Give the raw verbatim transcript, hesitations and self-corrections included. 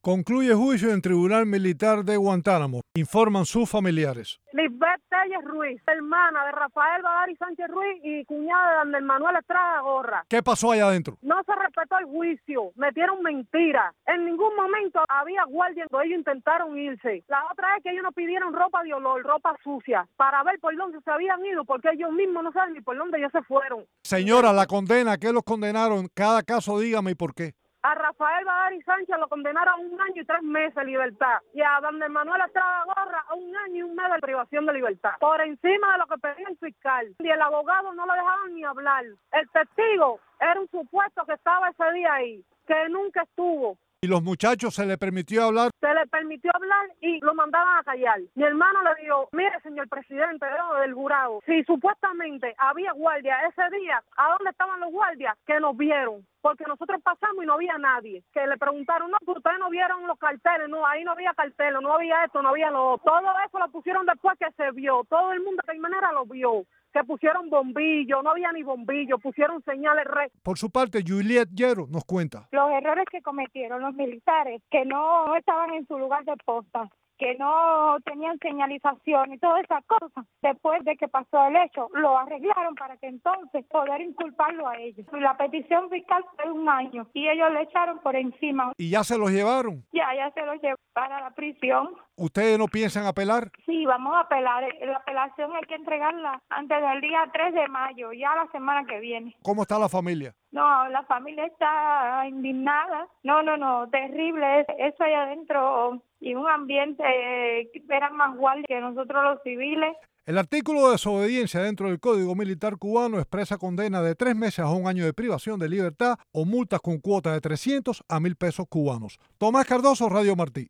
Concluye juicio en Tribunal Militar de Guantánamo. Informan sus familiares. Lisbeth Telles Ruiz, hermana de Rafael Badari Sánchez Ruiz y cuñada de Andel Manuel Estrada Gorra. ¿Qué pasó allá adentro? No se respetó el juicio, metieron mentiras. En ningún momento había guardia cuando ellos intentaron irse. La otra es que ellos nos pidieron ropa de olor, ropa sucia, para ver por dónde se habían ido, porque ellos mismos no saben ni por dónde ellos se fueron. Señora, la condena, ¿qué los condenaron? Cada caso dígame y por qué. A Rafael Badari Sánchez lo condenaron a un año y tres meses de libertad. Y a Andel Manuel Estrada Gorra a un año y un mes de privación de libertad. Por encima de lo que pedía el fiscal. Y el abogado no lo dejaban ni hablar. El testigo era un supuesto que estaba ese día ahí, que nunca estuvo. ¿Y los muchachos se les permitió hablar? Se le permitió hablar y lo mandaban a callar. Mi hermano le dijo, mire señor presidente del jurado, si supuestamente había guardia ese día, ¿a dónde estaban los guardias? Que nos vieron. Porque nosotros pasamos y no había nadie. Que le preguntaron, no, pero ustedes no vieron los carteles. No, ahí no había carteles, no había esto, no había lo otro. Todo eso lo pusieron después que se vio. Todo el mundo de alguna manera lo vio. Que pusieron bombillos, no había ni bombillos, pusieron señales red. Por su parte, Juliet Llero nos cuenta. Los errores que cometieron los militares, que no, no estaban en su lugar de posta, que no tenían señalización y todas esas cosas. Después de que pasó el hecho, lo arreglaron para que entonces poder inculparlo a ellos. La petición fiscal fue un año y ellos le echaron por encima. ¿Y ya se los llevaron? Ya, ya se los llevaron para la prisión. ¿Ustedes no piensan apelar? Sí, vamos a apelar. La apelación hay que entregarla antes del día tres de mayo, ya la semana que viene. ¿Cómo está la familia? No, la familia está indignada. No, no, no, terrible. Eso allá adentro y un ambiente que eran más guardias que nosotros los civiles. El artículo de desobediencia dentro del Código Militar cubano expresa condena de tres meses a un año de privación de libertad o multas con cuota de trescientos a mil pesos cubanos. Tomás Cardoso, Radio Martí.